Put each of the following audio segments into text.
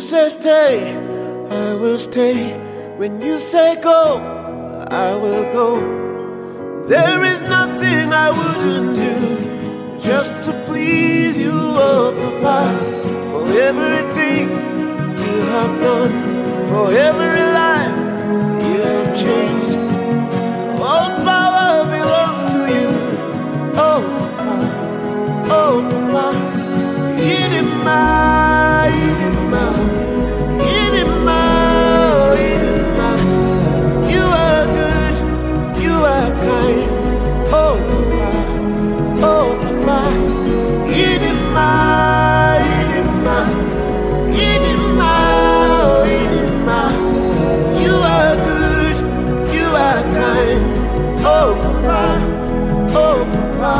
say stay, I will stay. When you say go, I will go. There is nothing I wouldn't do just to please you, oh Papa. For everything you have done, for every life you have changed, all power belongs to you, oh Papa, oh Papa. Idima, Idima, Idima, Idima. You are good, you are kind, oh Papa, oh Papa. Idima, Idima, Idima, Idima. You are good, you are kind, oh Papa, oh Papa.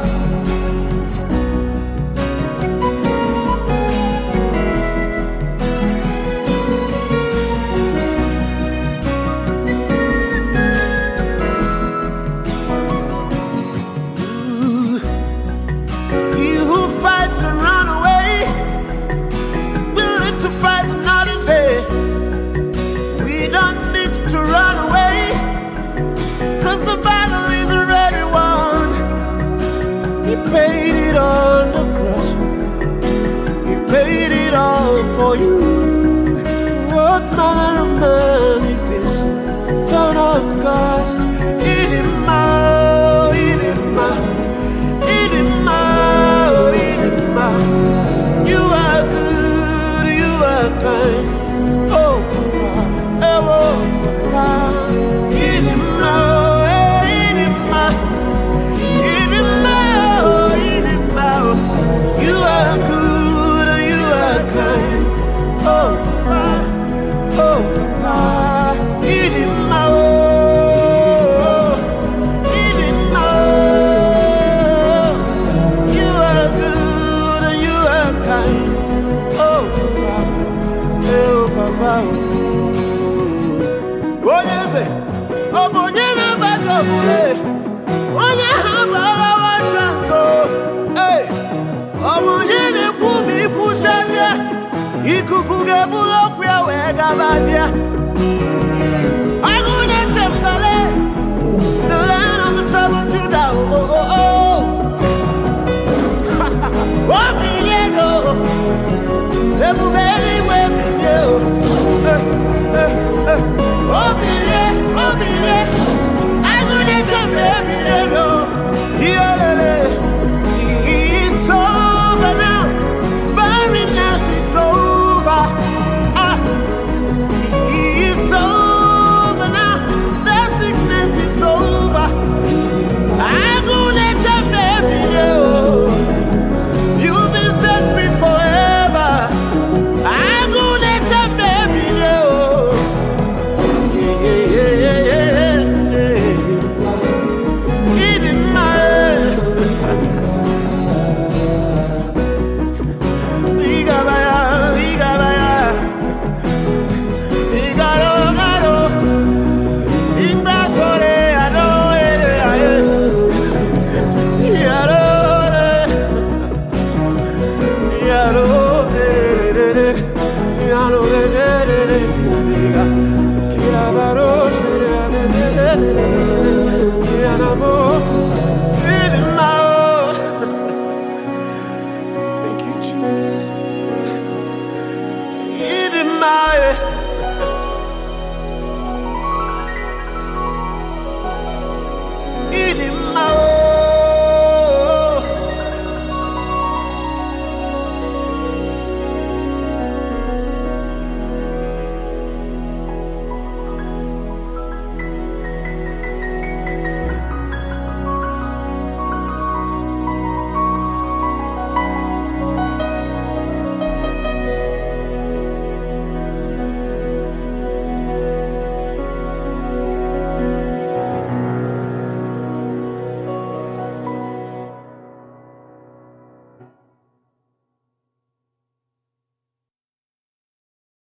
Paid it on the cross. He paid it all for you. What manner of man is this? Son of God. Idima, Idima, Idima, Idima. You are good, you are kind. Oh Papa, oh Papa. Idima, Idima. You are good and you are kind. Oh Papa, oh Papa. Idima, oh, Idima. You are good and you are kind. Oh Papa, oh Papa. Oh yes, oh Bonyana Batobule. Oh yeah, Hambala Chanso. Hey. Omunyene kubi kusazia ikukuge bulo kwa wega bazia agune tembale the land of the trouble to down oh